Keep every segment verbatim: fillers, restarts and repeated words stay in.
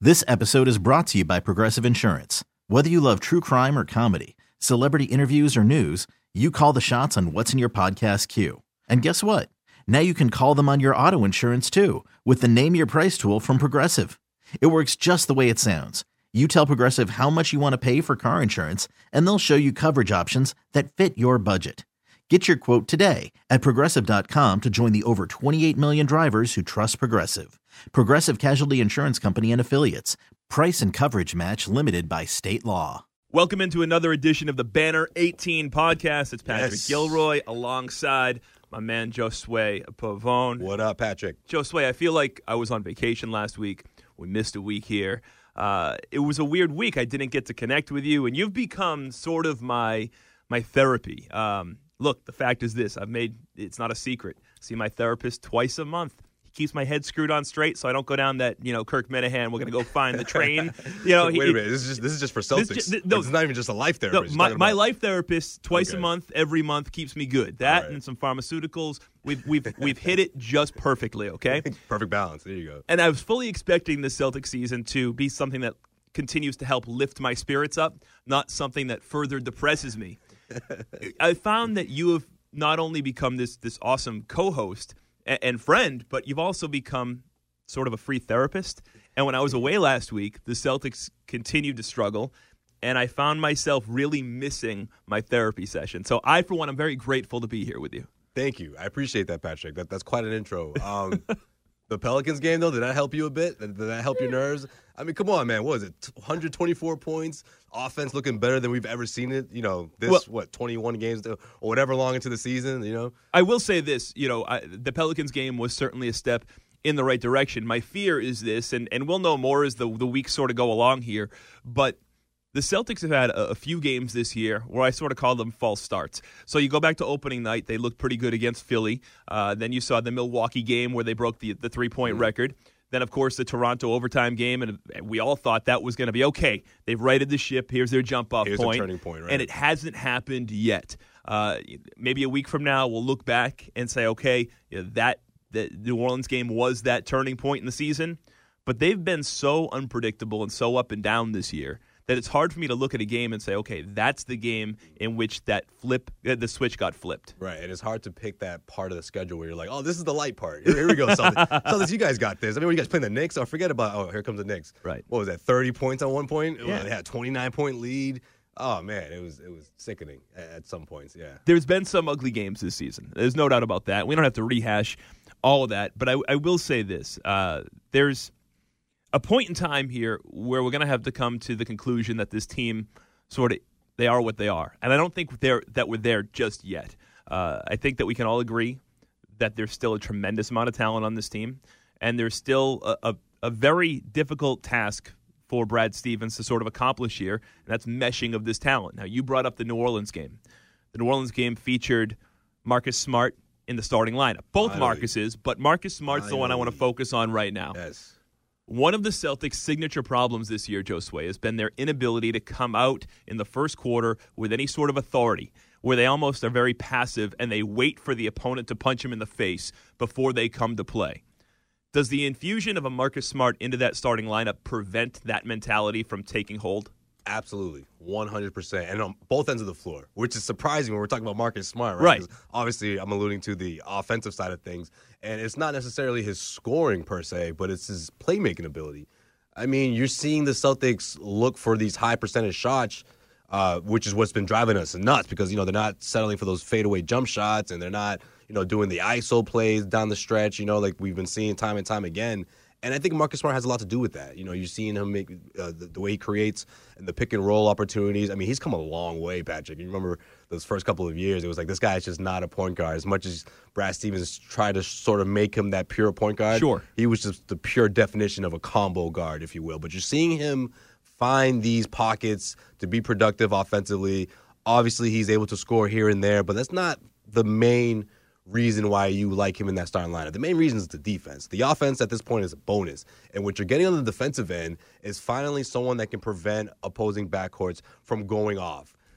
This episode is brought to you by Progressive Insurance. Whether you love true crime or comedy, celebrity interviews or news, you call the shots on what's in your podcast queue. And guess what? Now you can call them on your auto insurance too with the Name Your Price tool from Progressive. It works just the way it sounds. You tell Progressive how much you want to pay for car insurance, and they'll show you coverage options that fit your budget. Get your quote today at Progressive dot com to join the over twenty-eight million drivers who trust Progressive. Progressive Casualty Insurance Company and Affiliates. Price and coverage match limited by state law. Welcome into another edition of the Banner eighteen podcast. It's Patrick Yes. Gilroy alongside my man Josue Pavone. What up, Patrick? Josue, I feel like I was on vacation last week. We missed a week here. Uh, it was a weird week. I didn't get to connect with you, and you've become sort of my my therapy. Um, look, the fact is this. I've made, it's not a secret, see my therapist twice a month. He keeps my head screwed on straight so I don't go down that, you know, Kirk Minahan, we're going to go find the train. You know, Wait he, a minute. This is just, this is just for Celtics. This ju- no, it's not even just a life No, therapist. my, You're my talking life therapist twice Okay. a month, every month keeps me good. That All right. and some pharmaceuticals. We've we've we've hit it just perfectly. Okay, about- Perfect balance. There you go. and I was fully expecting the Celtic season to be something that continues to help lift my spirits up, not something that further depresses me. I found that you have not only become this this awesome co-host and, and friend, but you've also become sort of a free therapist. And when I was away last week, the Celtics continued to struggle, and I found myself really missing my therapy session. So I, for one, am very grateful to be here with you. Thank you. I appreciate that, Patrick. That, that's quite an intro. Um, the Pelicans game, though, did that help you a bit? Did that help your nerves? I mean, come on, man. What was it? one hundred twenty-four points, offense looking better than we've ever seen it. You know, this, Well- what, twenty-one games or whatever long into the season, you know? I will say this, you know, I, the Pelicans game was certainly a step in the right direction. My fear is this, and, and we'll know more as the, the weeks sort of go along here, but the Celtics have had a, a few games this year where I sort of call them false starts. So you go back to opening night, they looked pretty good against Philly. Uh, then you saw the Milwaukee game where they broke the, the three-point mm-hmm. record. Then, of course, the Toronto overtime game, and we all thought that was going to be okay. They've righted the ship. Here's their jump-off Here's point. a turning point, right? And it hasn't happened yet. Uh, maybe a week from now, we'll look back and say, okay, you know, that the New Orleans game was that turning point in the season. But they've been so unpredictable and so up and down this year that it's hard for me to look at a game and say, okay, that's the game in which that flip, uh, the switch got flipped. Right, and it's hard to pick that part of the schedule where you're like, oh, this is the light part. Here, here we go, Celtics. Celtics, you guys got this. I mean, when you guys playing the Knicks, oh, forget about, oh, here comes the Knicks. Right. What was that, thirty points on one point? Yeah. They had a twenty-nine point lead. Oh, man, it was it was sickening at, at some points, yeah. There's been some ugly games this season. There's no doubt about that. We don't have to rehash all of that, but I, I will say this. Uh, there's a point in time here where we're going to have to come to the conclusion that this team sort of, they are what they are. And I don't think they're, that we're there just yet. Uh, I think that we can all agree that there's still a tremendous amount of talent on this team, and there's still a, a, a very difficult task for Brad Stevens to sort of accomplish here, and that's meshing of this talent. Now, you brought up the New Orleans game. The New Orleans game featured Marcus Smart in the starting lineup. Both Finally. Marcuses, but Marcus Smart's the one I want to Finally. focus on right now. Yes. One of the Celtics' signature problems this year, Josue, has been their inability to come out in the first quarter with any sort of authority, where they almost are very passive and they wait for the opponent to punch them in the face before they come to play. Does the infusion of a Marcus Smart into that starting lineup prevent that mentality from taking hold? Absolutely, one hundred percent. And on both ends of the floor, which is surprising when we're talking about Marcus Smart, right? Right. 'Cause obviously, I'm alluding to the offensive side of things, and it's not necessarily his scoring per se, but it's his playmaking ability. I mean, you're seeing the Celtics look for these high percentage shots, uh, which is what's been driving us nuts because, you know, they're not settling for those fadeaway jump shots, and they're not, you know, doing the I S O plays down the stretch, you know, like we've been seeing time and time again. And I think Marcus Smart has a lot to do with that. You know, you're seeing him make uh, the, the way he creates and the pick and roll opportunities. I mean, he's come a long way, Patrick. You remember those first couple of years, it was like this guy is just not a point guard. As much as Brad Stevens tried to sort of make him that pure point guard, Sure. he was just the pure definition of a combo guard, if you will. But you're seeing him find these pockets to be productive offensively. Obviously, he's able to score here and there, but that's not the main reason why you like him in that starting lineup. The main reason is the defense. The offense at this point is a bonus. And what you're getting on the defensive end is finally someone that can prevent opposing backcourts from going off.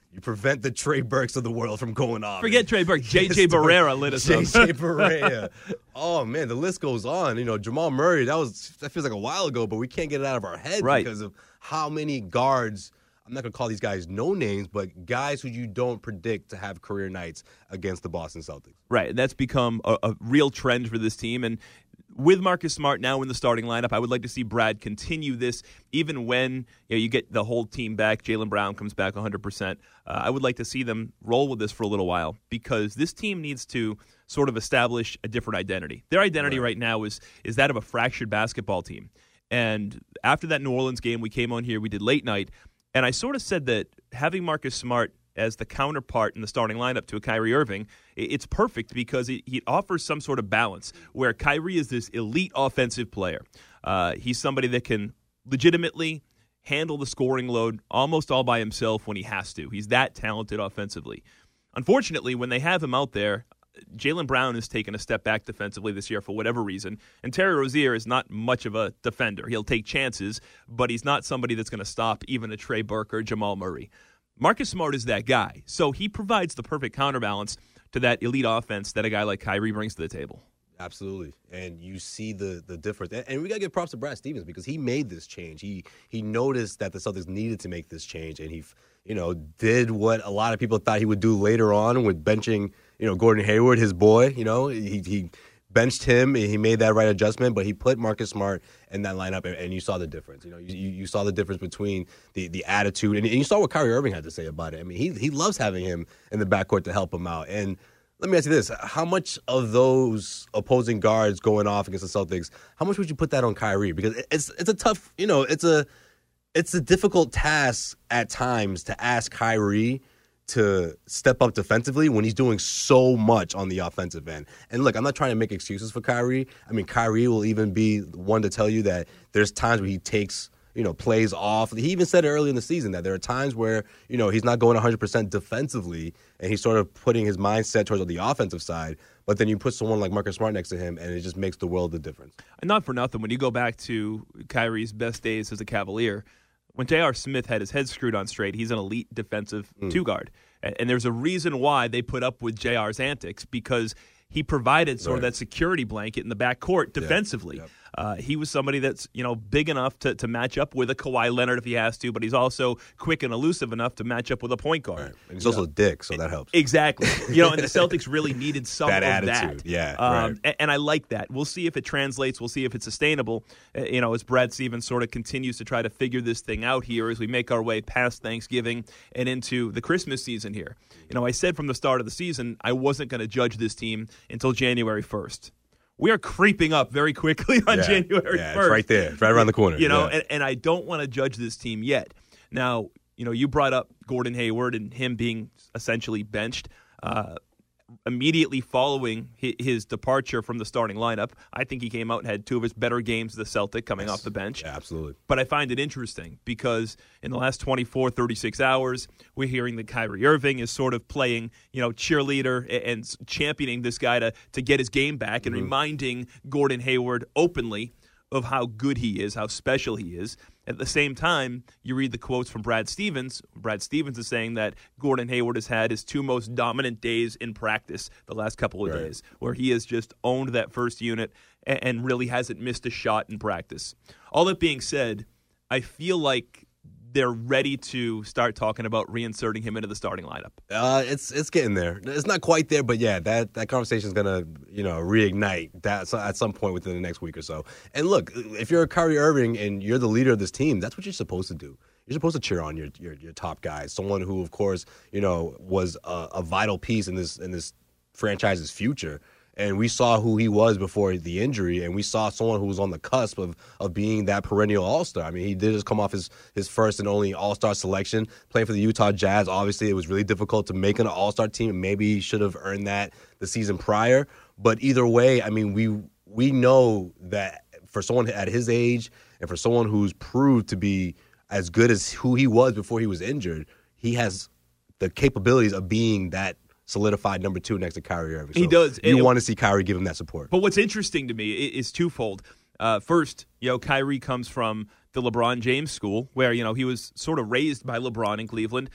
You prevent the Trey Burks of the world from going off. Forget Trey Burke. J J Barrera lit us J J up. Barrera. Oh, man, the list goes on. You know, Jamal Murray, that was that feels like a while ago, but we can't get it out of our head Right. because of how many guards, I'm not going to call these guys no names, but guys who you don't predict to have career nights against the Boston Celtics. Right. That's become a, a real trend for this team. And with Marcus Smart now in the starting lineup, I would like to see Brad continue this even when you know, you get the whole team back. Jaylen Brown comes back one hundred percent. Uh, I would like to see them roll with this for a little while because this team needs to sort of establish a different identity. Their identity right, right now is is that of a fractured basketball team. And after that New Orleans game, we came on here, we did late night, and I sort of said that having Marcus Smart as the counterpart in the starting lineup to a Kyrie Irving, it's perfect because it, it offers some sort of balance where Kyrie is this elite offensive player. Uh, he's somebody that can legitimately handle the scoring load almost all by himself when he has to. He's that talented offensively. Unfortunately, when they have him out there, Jaylen Brown has taken a step back defensively this year for whatever reason, and Terry Rozier is not much of a defender. He'll take chances, but he's not somebody that's going to stop even a Trey Burke or Jamal Murray. Marcus Smart is that guy, so he provides the perfect counterbalance to that elite offense that a guy like Kyrie brings to the table. Absolutely, and you see the the difference. And, and we got to give props to Brad Stevens because he made this change. He he noticed that the Celtics needed to make this change, and he, you know, did what a lot of people thought he would do later on with benching, you know, Gordon Hayward, his boy. You know, he he benched him. He made that right adjustment, but he put Marcus Smart in that lineup, and, and you saw the difference. You know, you, you saw the difference between the, the attitude, and, and you saw what Kyrie Irving had to say about it. I mean, he he loves having him in the backcourt to help him out. And let me ask you this: how much of those opposing guards going off against the Celtics, how much would you put that on Kyrie? Because it's it's a tough, you know, it's a it's a difficult task at times to ask Kyrie to step up defensively when he's doing so much on the offensive end. And look, I'm not trying to make excuses for Kyrie. I mean, Kyrie will even be one to tell you that there's times where he takes, you know, plays off. He even said it early in the season that there are times where, you know, he's not going one hundred percent defensively and he's sort of putting his mindset towards the offensive side. But then you put someone like Marcus Smart next to him and it just makes the world of difference. And not for nothing, when you go back to Kyrie's best days as a Cavalier, when J R. Smith had his head screwed on straight, he's an elite defensive mm. two-guard. And, and there's a reason why they put up with J R's antics, because he provided sort right. of that security blanket in the backcourt defensively. Yep. Yep. Uh, he was somebody that's, you know, big enough to, to match up with a Kawhi Leonard if he has to, but he's also quick and elusive enough to match up with a point guard. Right. And he's also know? a dick, so that helps. Exactly. You know, and the Celtics really needed some that of attitude. that. Yeah, um, right. and, and I like that. We'll see if it translates. We'll see if it's sustainable. Uh, you know, as Brad Stevens sort of continues to try to figure this thing out here as we make our way past Thanksgiving and into the Christmas season here. You know, I said from the start of the season I wasn't going to judge this team until January first. We are creeping up very quickly on yeah, January yeah, first. It's right there. It's right around the corner. You know, yeah. and, and I don't want to judge this team yet. Now, you know, you brought up Gordon Hayward and him being essentially benched. Uh, immediately following his departure from the starting lineup, I think he came out and had two of his better games as the Celtic coming yes. off the bench. Yeah, absolutely. But I find it interesting because in the last twenty-four, thirty-six hours, we're hearing that Kyrie Irving is sort of playing, you know, cheerleader and championing this guy to, to get his game back and mm-hmm. reminding Gordon Hayward openly of how good he is, how special he is. At the same time, you read the quotes from Brad Stevens. Brad Stevens is saying that Gordon Hayward has had his two most dominant days in practice the last couple of right. days, where he has just owned that first unit and really hasn't missed a shot in practice. All that being said, I feel like they're ready to start talking about reinserting him into the starting lineup. Uh, it's it's getting there. It's not quite there, but yeah, that, that conversation is gonna you know reignite that at some point within the next week or so. And look, if you're Kyrie Irving and you're the leader of this team, that's what you're supposed to do. You're supposed to cheer on your your, your top guys, someone who, of course, you know was a, a vital piece in this in this franchise's future. And we saw who he was before the injury, and we saw someone who was on the cusp of, of being that perennial all-star. I mean, he did just come off his, his first and only all-star selection, playing for the Utah Jazz. Obviously, it was really difficult to make an all-star team. Maybe he should have earned that the season prior. But either way, I mean, we we know that for someone at his age and for someone who's proved to be as good as who he was before he was injured, he has the capabilities of being that solidified number two next to Kyrie Irving. So he does. You and, want to see Kyrie give him that support. But what's interesting to me is twofold. Uh, first, you know, Kyrie comes from the LeBron James school where, you know, he was sort of raised by LeBron in Cleveland.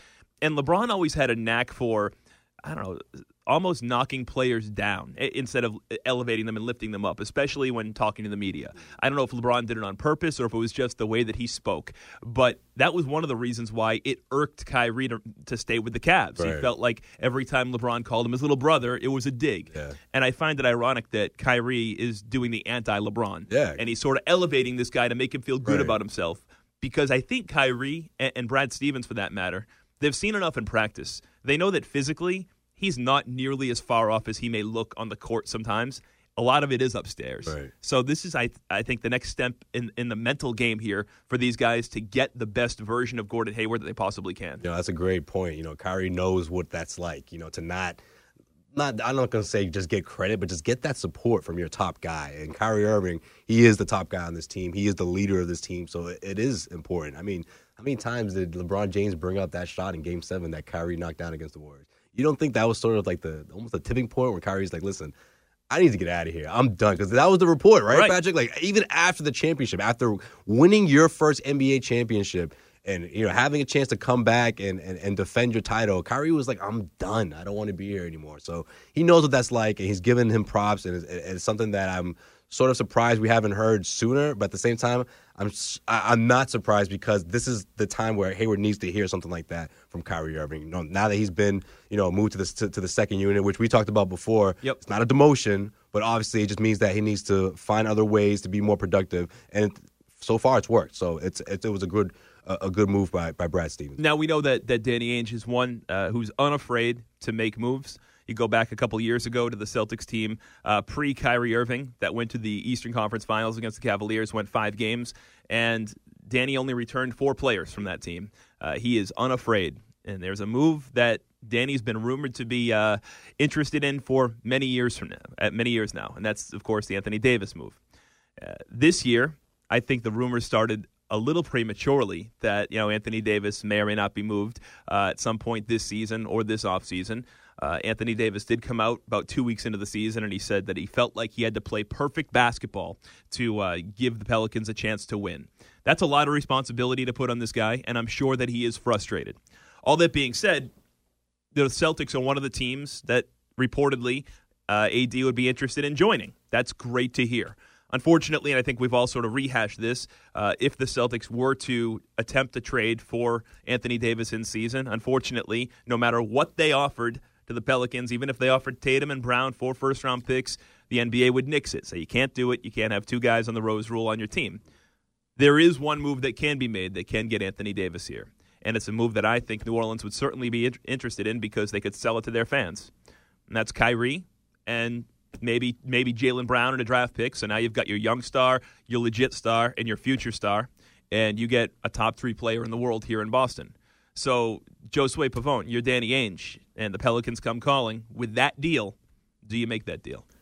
And LeBron always had a knack for, I don't know, almost knocking players down instead of elevating them and lifting them up, especially when talking to the media. I don't know if LeBron did it on purpose or if it was just the way that he spoke, but that was one of the reasons why it irked Kyrie to, to stay with the Cavs. Right. He felt like every time LeBron called him his little brother, it was a dig. Yeah. And I find it ironic that Kyrie is doing the anti-LeBron. Yeah. And he's sort of elevating this guy to make him feel good Right. about himself, because I think Kyrie and, and Brad Stevens, for that matter, they've seen enough in practice. They know that physically he's not nearly as far off as he may look on the court sometimes. A lot of it is upstairs. Right. So this is, I I think, the next step in, in the mental game here for these guys to get the best version of Gordon Hayward that they possibly can. You know, that's a great point. You know, Kyrie knows what that's like, you know, to not, not I'm not going to say just get credit, but just get that support from your top guy. And Kyrie Irving, he is the top guy on this team. He is the leader of this team, so it, it is important. I mean, how many times did LeBron James bring up that shot in Game seven that Kyrie knocked down against the Warriors? You don't think that was sort of like the almost a tipping point where Kyrie's like, listen, I need to get out of here. I'm done. Because that was the report, right, right, Patrick? Like, even after the championship, after winning your first N B A championship and, you know, having a chance to come back and, and, and defend your title, Kyrie was like, I'm done. I don't want to be here anymore. So he knows what that's like, and he's giving him props, and it's, it's something that I'm sort of surprised we haven't heard sooner. But at the same time, I'm I'm not surprised, because this is the time where Hayward needs to hear something like that from Kyrie Irving. You know, now that he's been, you know, moved to the to, to the second unit, which we talked about before. Yep. It's not a demotion, but obviously it just means that he needs to find other ways to be more productive. And so far, it's worked. So it's it, it was a good a, a good move by by Brad Stevens. Now we know that that Danny Ainge is one uh, who's unafraid to make moves. You go back a couple years ago to the Celtics team uh, pre-Kyrie Irving that went to the Eastern Conference Finals against the Cavaliers, went five games, and Danny only returned four players from that team. Uh, he is unafraid, and there's a move that Danny's been rumored to be uh, interested in for many years from now, at many years now, and that's, of course, the Anthony Davis move. Uh, this year, I think the rumors started a little prematurely that, you know, Anthony Davis may or may not be moved uh, at some point this season or this offseason. Uh, Anthony Davis did come out about two weeks into the season, and he said that he felt like he had to play perfect basketball to uh, give the Pelicans a chance to win. That's a lot of responsibility to put on this guy, and I'm sure that he is frustrated. All that being said, the Celtics are one of the teams that reportedly uh, A D would be interested in joining. That's great to hear. Unfortunately, and I think we've all sort of rehashed this, uh, if the Celtics were to attempt a trade for Anthony Davis in season, unfortunately, no matter what they offered to the Pelicans, even if they offered Tatum and Brown four first-round picks, the N B A would nix it. So you can't do it. You can't have two guys on the Rose Rule on your team. There is one move that can be made that can get Anthony Davis here, and it's a move that I think New Orleans would certainly be interested in because they could sell it to their fans. And that's Kyrie and maybe maybe Jaylen Brown in a draft pick. So now you've got your young star, your legit star, and your future star, and you get a top three player in the world here in Boston. So, Josue Pavone, you're Danny Ainge, and the Pelicans come calling. With that deal, do you make that deal?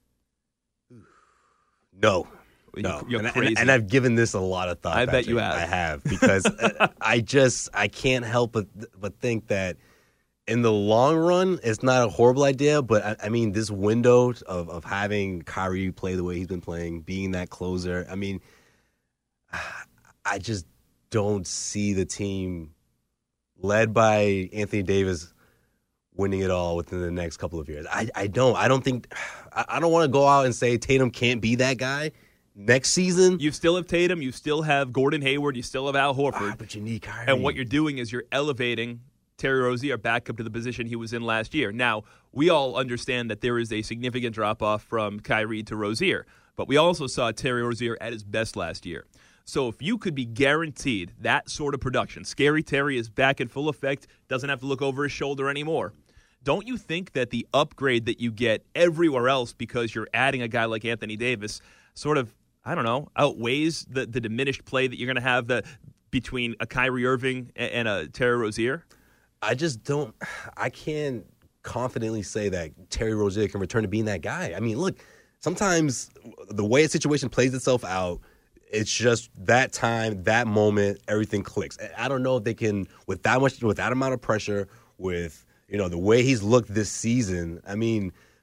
No. You're, no. You're and, crazy. and, and I've given this a lot of thought. I bet Patrick. you have. I have, because I just I can't help but but think that in the long run, it's not a horrible idea. But, I, I mean, this window of, of having Kyrie play the way he's been playing, being that closer, I mean, I just don't see the team led by Anthony Davis winning it all within the next couple of years. I, I don't. I don't think I, I don't want to go out and say Tatum can't be that guy next season. You still have Tatum. You still have Gordon Hayward. You still have Al Horford. Ah, but you need Kyrie. And what you're doing is you're elevating Terry Rozier back up to the position he was in last year. Now, we all understand that there is a significant drop-off from Kyrie to Rozier, but we also saw Terry Rozier at his best last year. So if you could be guaranteed that sort of production, Scary Terry is back in full effect, doesn't have to look over his shoulder anymore, don't you think that the upgrade that you get everywhere else because you're adding a guy like Anthony Davis sort of, I don't know, outweighs the, the diminished play that you're going to have the, between a Kyrie Irving and a Terry Rozier? I just don't – I can't confidently say that Terry Rozier can return to being that guy. I mean, look, sometimes the way a situation plays itself out – it's just that time, that moment, everything clicks. I don't know if they can, with that much, with that amount of pressure, with, you know, the way he's looked this season. I mean,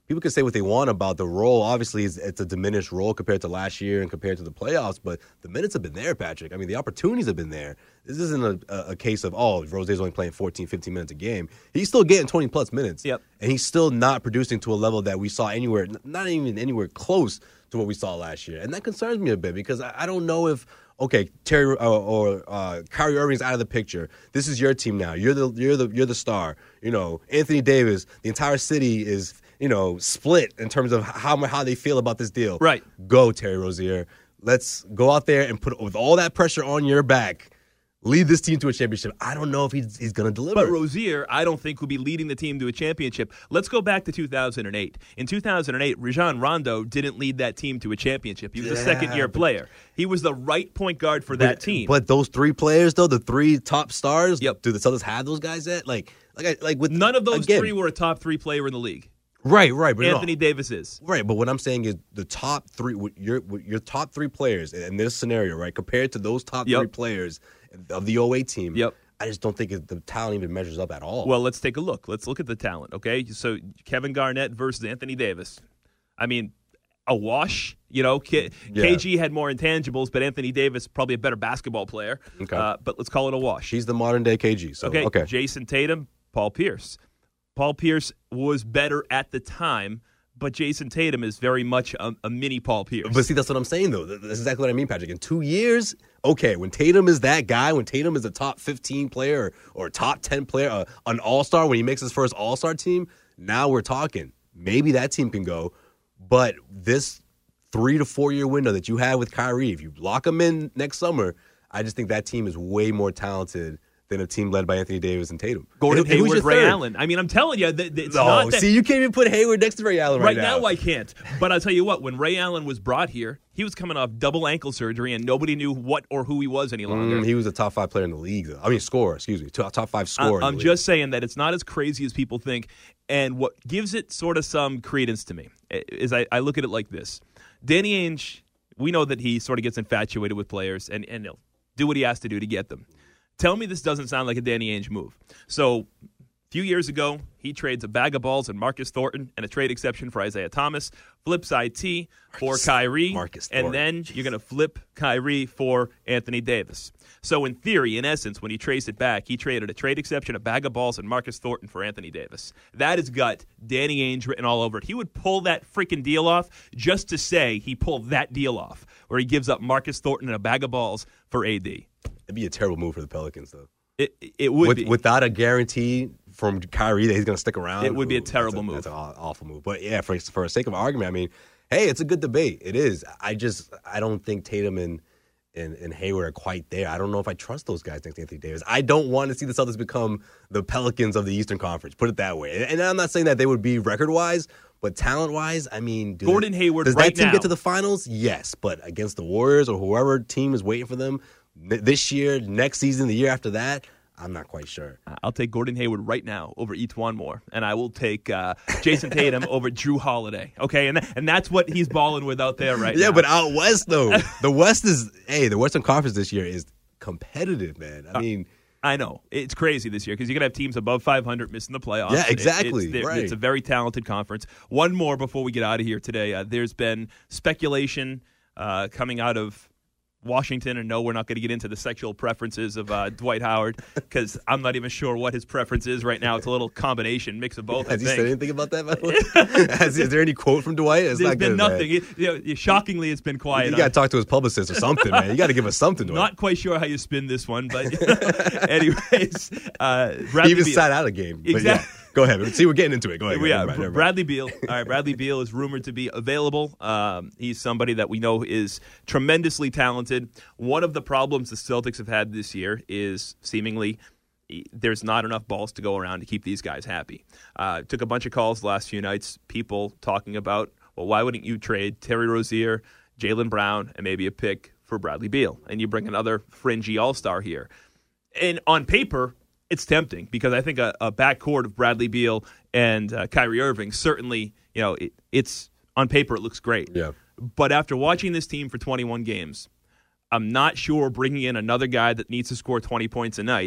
people can say what they want about the role. Obviously, it's, it's a diminished role compared to last year and compared to the playoffs, but the minutes have been there, Patrick. I mean, the opportunities have been there. This isn't a, a, a case of, oh, Rozier's only playing fourteen, fifteen minutes a game. He's still getting twenty-plus minutes, yep. and he's still not producing to a level that we saw anywhere, not even anywhere close to what we saw last year. And that concerns me a bit because I, I don't know if, okay, Terry uh, or uh, Kyrie Irving's out of the picture. This is your team now. You're the you're the you're the star. You know, Anthony Davis. The entire city is, you know, split in terms of how how they feel about this deal. Right. Go, Terry Rozier. Let's go out there and put with all that pressure on your back. Lead this team to a championship. I don't know if he's he's going to deliver. But Rozier, I don't think, will be leading the team to a championship. Let's go back to two thousand eight. In two thousand eight, Rajon Rondo didn't lead that team to a championship. He was yeah, a second-year player. He was the right point guard for that but, team. But those three players, though, the three top stars, yep. do the Celtics have those guys yet? Like, like, I, like with none of those again, three were a top three player in the league. Right, right. But Anthony no. Davis is. Right, but what I'm saying is the top three, your your top three players in this scenario, right, compared to those top yep. three players of the oh eight team, yep. I just don't think it, the talent even measures up at all. Well, let's take a look. Let's look at the talent, okay? So Kevin Garnett versus Anthony Davis. I mean, a wash. You know, K- yeah. K G had more intangibles, but Anthony Davis probably a better basketball player. Okay. Uh, but let's call it a wash. He's the modern-day K G. So, okay. okay. Jason Tatum, Paul Pierce. Paul Pierce was better at the time, but Jason Tatum is very much a, a mini Paul Pierce. But see, that's what I'm saying, though. That's exactly what I mean, Patrick. In two years, okay, when Tatum is that guy, when Tatum is a top fifteen player or, or top ten player, uh, an all-star, when he makes his first all-star team, now we're talking. Maybe that team can go. But this three- to four-year window that you have with Kyrie, if you lock him in next summer, I just think that team is way more talented than a team led by Anthony Davis and Tatum. Gordon and, and Hayward, Ray third? Allen. I mean, I'm telling you, that, that it's no, not that. See, you can't even put Hayward next to Ray Allen right, right now. now I can't. But I'll tell you what, when Ray Allen was brought here, he was coming off double ankle surgery, and nobody knew what or who he was any longer. Mm, he was a top five player in the league, though. I mean, scorer, excuse me. Top, top five scorer. I, I'm just saying that it's not as crazy as people think. And what gives it sort of some credence to me is I, I look at it like this. Danny Ainge, we know that he sort of gets infatuated with players, and, and he'll do what he has to do to get them. Tell me this doesn't sound like a Danny Ainge move. So a few years ago, he trades a bag of balls and Marcus Thornton and a trade exception for Isaiah Thomas, flips I T for Marcus, Kyrie, Marcus and then you're going to flip Kyrie for Anthony Davis. So in theory, in essence, when he traced it back, he traded a trade exception, a bag of balls, and Marcus Thornton for Anthony Davis. That is got Danny Ainge written all over it. He would pull that freaking deal off just to say he pulled that deal off, where he gives up Marcus Thornton and a bag of balls for A D. It'd be a terrible move for the Pelicans, though. It it would With, be. Without a guarantee from Kyrie that he's going to stick around. It would be a ooh, terrible that's a, move. That's an awful move. But yeah, for for the sake of argument, I mean, hey, it's a good debate. It is. I just I don't think Tatum and and, and Hayward are quite there. I don't know if I trust those guys next to Anthony Davis. I don't want to see the Celtics become the Pelicans of the Eastern Conference. Put it that way. And, and I'm not saying that they would be record wise, but talent wise, I mean, do Gordon they, Hayward does right that team now get to the finals? Yes, but against the Warriors or whoever team is waiting for them this year, next season, the year after that, I'm not quite sure. I'll take Gordon Hayward right now over Etuan Moore, and I will take uh, Jason Tatum over Drew Holiday. Okay, and th- and that's what he's balling with out there right yeah, now. Yeah, but out west though, the West is hey, the Western Conference this year is competitive, man. I mean, uh, I know it's crazy this year because you're gonna have teams above five hundred missing the playoffs. Yeah, exactly. It, it's, right. It's a very talented conference. One more before we get out of here today. Uh, there's been speculation uh, coming out of Washington, and no, we're not going to get into the sexual preferences of uh, Dwight Howard because I'm not even sure what his preference is right now. It's a little combination, mix of both. Has I he think. said anything about that, by the way? Has, is there any quote from Dwight? It's There's not been good, nothing. Man. It, you know, shockingly, it's been quiet. You got to talk to his publicist or something, man. You got to give us something, Dwight. Not quite sure how you spin this one, but anyways, uh, Bradley he even Beal. sat out a game. But Exactly. yeah, go ahead. See, we're getting into it. Go ahead. We go are. ahead. Never mind. Bradley Beal. All right, Bradley Beal is rumored to be available. Um, he's somebody that we know is tremendously talented. One of the problems the Celtics have had this year is seemingly there's not enough balls to go around to keep these guys happy. Uh, took a bunch of calls the last few nights, people talking about, well, why wouldn't you trade Terry Rozier, Jaylen Brown, and maybe a pick for Bradley Beal? And you bring another fringy all-star here. And on paper, it's tempting because I think a, a backcourt of Bradley Beal and uh, Kyrie Irving certainly, you know, it, it's on paper it looks great. Yeah. But after watching this team for twenty-one games, I'm not sure bringing in another guy that needs to score twenty points a night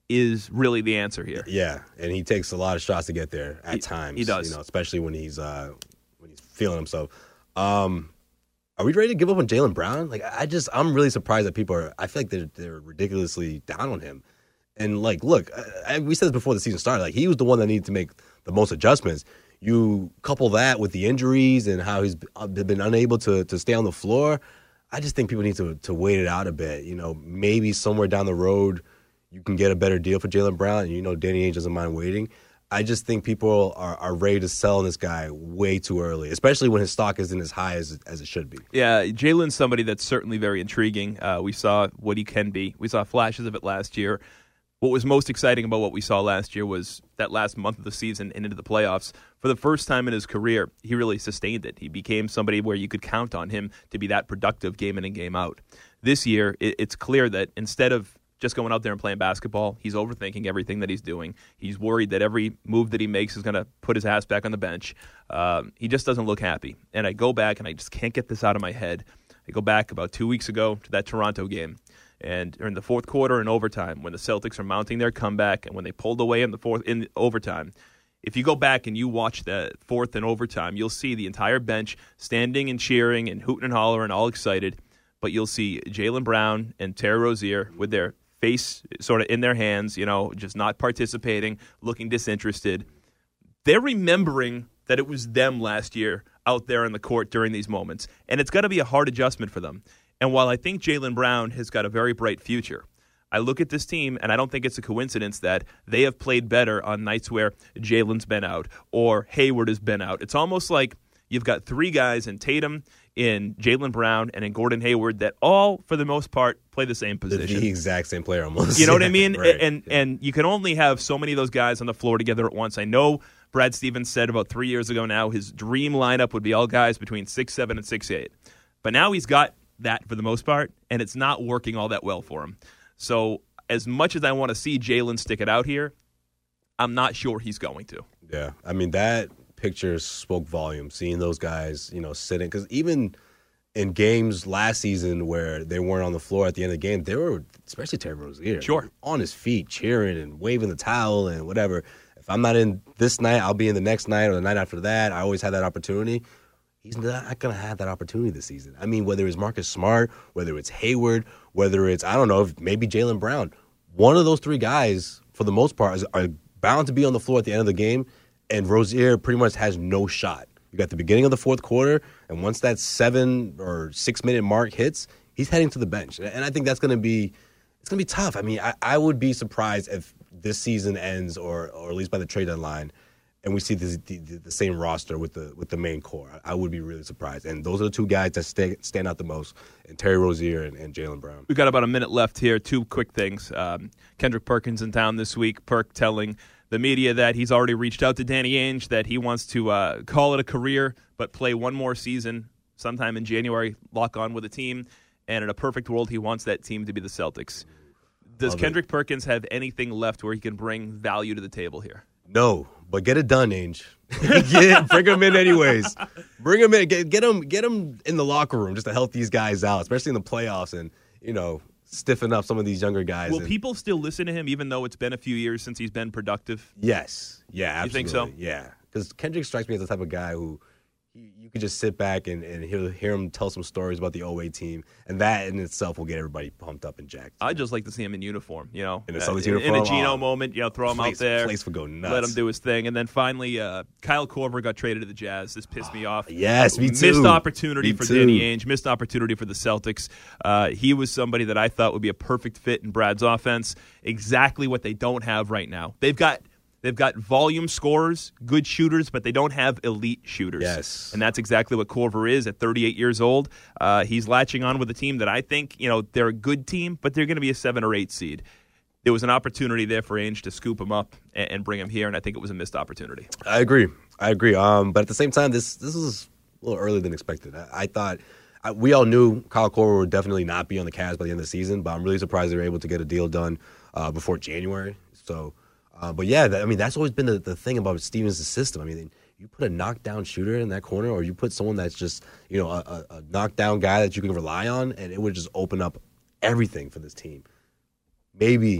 is really the answer here. Yeah, and he takes a lot of shots to get there at he, times. He does, you know, especially when he's uh, when he's feeling himself. Um, are we ready to give up on Jaylen Brown? Like, I just I'm really surprised that people are. I feel like they're they're ridiculously down on him. And like, look, I, we said this before the season started. Like, he was the one that needed to make the most adjustments. You couple that with the injuries and how he's been unable to to stay on the floor. I just think people need to to wait it out a bit. You know, maybe somewhere down the road you can get a better deal for Jaylen Brown. And you know, Danny Ainge doesn't mind waiting. I just think people are, are ready to sell on this guy way too early, especially when his stock isn't as high as as it should be. Yeah, Jaylen's somebody that's certainly very intriguing. Uh, we saw what he can be. We saw flashes of it last year. What was most exciting about what we saw last year was that last month of the season and into the playoffs. For the first time in his career, he really sustained it. He became somebody where you could count on him to be that productive game in and game out. This year, it's clear that instead of just going out there and playing basketball, he's overthinking everything that he's doing. He's worried that every move that he makes is going to put his ass back on the bench. Um, he just doesn't look happy. And I go back, and I just can't get this out of my head. I go back about two weeks ago to that Toronto game. And in the fourth quarter and overtime, when the Celtics are mounting their comeback and when they pulled away in the fourth in overtime, if you go back and you watch the fourth and overtime, you'll see the entire bench standing and cheering and hooting and hollering, all excited. But you'll see Jaylen Brown and Terry Rozier with their face sort of in their hands, you know, just not participating, looking disinterested. They're remembering that it was them last year out there in the court during these moments, and it's got to be a hard adjustment for them. And while I think Jaylen Brown has got a very bright future, I look at this team, and I don't think it's a coincidence that they have played better on nights where Jaylen's been out or Hayward has been out. It's almost like you've got three guys in Tatum, in Jaylen Brown, and in Gordon Hayward that all, for the most part, play the same position. The exact same player almost. You know what I mean? Right. And yeah. and you can only have so many of those guys on the floor together at once. I know Brad Stevens said about three years ago now his dream lineup would be all guys between six seven and six eight. But now he's got that for the most part, and it's not working all that well for him. So as much as I want to see Jaylen stick it out here, I'm not sure he's going to. Yeah, I mean, that picture spoke volumes, seeing those guys, you know, sitting. Because even in games last season where they weren't on the floor at the end of the game, they were, especially Terry Rozier, sure, on his feet, cheering and waving the towel and whatever. If I'm not in this night, I'll be in the next night or the night after that. I always had that opportunity. He's not going to have that opportunity this season. I mean, whether it's Marcus Smart, whether it's Hayward, whether it's, I don't know, maybe Jaylen Brown. One of those three guys, for the most part, is, are bound to be on the floor at the end of the game, and Rozier pretty much has no shot. You got the beginning of the fourth quarter, and once that seven- or six-minute mark hits, he's heading to the bench. And I think that's going to be it's going to be tough. I mean, I, I would be surprised if this season ends, or or at least by the trade deadline, and we see this, the, the same roster with the with the main core. I would be really surprised. And those are the two guys that stay, stand out the most, and Terry Rozier and, and Jaylen Brown. We've got about a minute left here. Two quick things. Um, Kendrick Perkins in town this week. Perk telling the media that he's already reached out to Danny Ainge, that he wants to uh, call it a career, but play one more season sometime in January, lock on with a team. And in a perfect world, he wants that team to be the Celtics. Does Love Kendrick it. Perkins have anything left where he can bring value to the table here? No, but get it done, Ainge. get, bring him in anyways. Bring him in. Get, get him. Get him in the locker room just to help these guys out, especially in the playoffs, and you know, stiffen up some of these younger guys. Will and, people still listen to him, even though it's been a few years since he's been productive? Yes. Yeah. Absolutely. You think so? Yeah. Because Kendrick strikes me as the type of guy who you, you could just sit back and, and hear, hear him tell some stories about the oh eight team, and that in itself will get everybody pumped up and jacked. I'd just like to see him in uniform, you know, in a uh, Celtics in, uniform, in a Geno oh, moment, you know, throw him place, out there, place would go nuts. let him do his thing, and then finally, uh, Kyle Korver got traded to the Jazz. This pissed me off. Yes, me too. Missed opportunity Me for too. Danny Ainge. Missed opportunity for the Celtics. Uh, he was somebody that I thought would be a perfect fit in Brad's offense. Exactly what they don't have right now. They've got. They've got volume scorers, good shooters, but they don't have elite shooters. Yes. And that's exactly what Korver is at thirty-eight years old. Uh, he's latching on with a team that I think, you know, they're a good team, but they're going to be a seven or eight seed. There was an opportunity there for Ainge to scoop him up and, and bring him here, and I think it was a missed opportunity. I agree. I agree. Um, but at the same time, this this is a little earlier than expected. I, I thought I, we all knew Kyle Korver would definitely not be on the Cavs by the end of the season, but I'm really surprised they were able to get a deal done uh, before January. So. Uh, but yeah, that, I mean, that's always been the, the thing about Stevens' system. I mean, you put a knockdown shooter in that corner, or you put someone that's just, you know, a, a, a knockdown guy that you can rely on, and it would just open up everything for this team. Maybe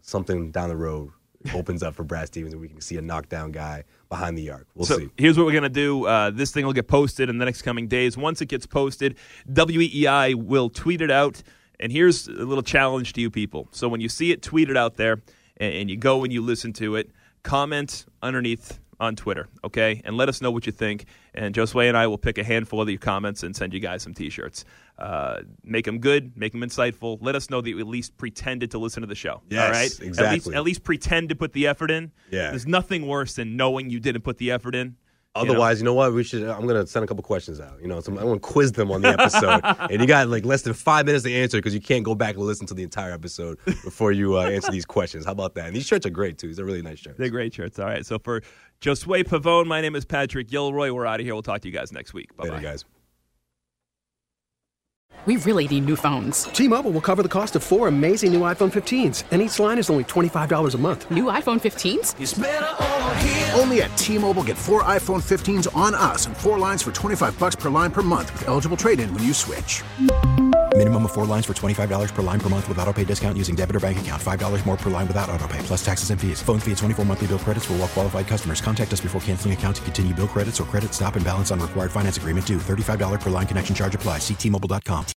something down the road opens up for Brad Stevens and we can see a knockdown guy behind the arc. We'll so see. Here's what we're going to do. Uh, this thing will get posted in the next coming days. Once it gets posted, W E E I will tweet it out. And here's a little challenge to you people. So when you see it tweeted out there and, and you go and you listen to it, comment underneath on Twitter, okay? And let us know what you think. And Josue and I will pick a handful of your comments and send you guys some T-shirts. Uh, make them good, make them insightful. Let us know that you at least pretended to listen to the show. Yes, all right? exactly. At least, at least pretend to put the effort in. Yeah. There's nothing worse than knowing you didn't put the effort in. Otherwise, you know? you know what? We should. I'm gonna send a couple questions out. You know, some, I want to quiz them on the episode, and you got like less than five minutes to answer because you can't go back and listen to the entire episode before you uh, answer these questions. How about that? And these shirts are great too. These are really nice shirts. They're great shirts. All right. So for Josue Pavone, my name is Patrick Gilroy. We're out of here. We'll talk to you guys next week. Bye, Later, guys. We really need new phones. T-Mobile will cover the cost of four amazing new iPhone fifteens, and each line is only twenty-five dollars a month. New iPhone fifteens? It's better over here. Only at T-Mobile, get four iPhone fifteens on us and four lines for twenty-five dollars per line per month with eligible trade-in when you switch. Minimum of four lines for twenty-five dollars per line per month with autopay discount using debit or bank account. five dollars more per line without autopay, plus taxes and fees. Phone fee at twenty-four monthly bill credits for well-qualified customers. Contact us before canceling account to continue bill credits or credit stop and balance on required finance agreement due. thirty-five dollars per line connection charge applies. See T Mobile dot com.